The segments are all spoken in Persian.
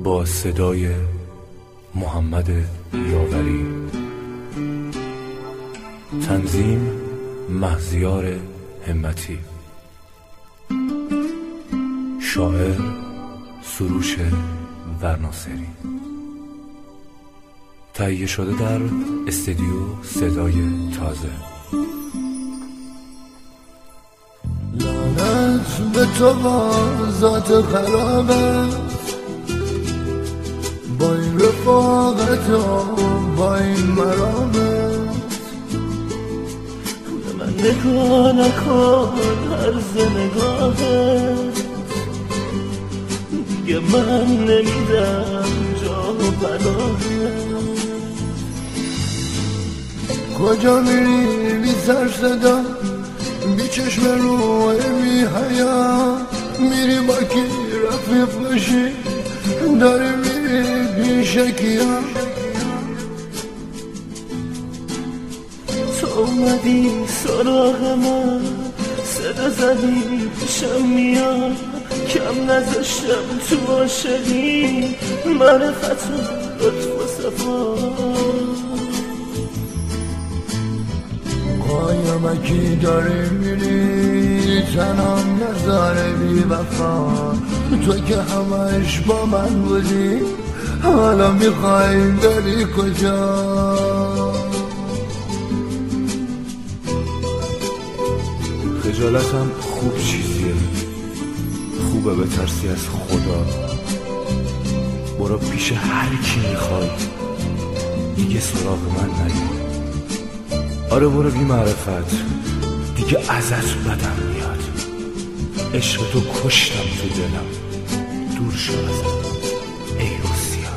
با صدای محمد یاوری، تنظیم مهزیار همتی، شاعر سروش ورناصری، تهیه شده در استودیو صدای تازه. لعنت به تو ذات خرابت، با این رفاقت و با این مرامت. به من نگاه نکن عرض نگاهت، دیگه من نمیدم جا و پناهت. کجا میری بی سر صدا، بی چشم روی بی حیا، میری با کی رفیق باشی، داری میری پیش کیا. تو اومدی سراغ من، صدا زدی پیشم میاد، کم نذاشتم تو عاشقی، معرفت و لطف و صفا. قایمکی داری میری تنم نظاره بی وفا، تو که همش با من بودی، حالا میخوای بری کجا؟ خجالتم خوب چیزیه، خوبه بترسی از خدا. برو پیش هر کی میخوای، دیگه سراغ من نیا. آره برو بی معرفت، دیگه ازت بدم میاد. عشق تو کشتم تو دلم، دور شو ازم ای روسیا.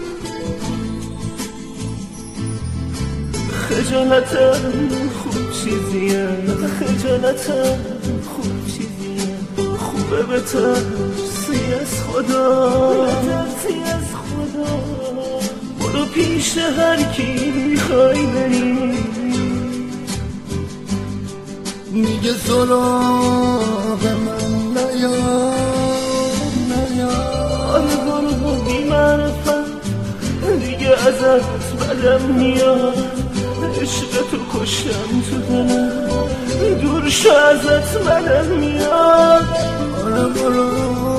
خجالتم خوب چیزیه، خجالتم خوب چیزیه، خوبه بترسی از خدا، بترسی از خدا. برو پیش هر کی میخوای بری، میگه سراغ من نیا نیا. آره برو بی معرفت، دیگه ازت بدم میاد. عشق تو کشتم تو دلم، دور شو ازت بدم میاد. آره برو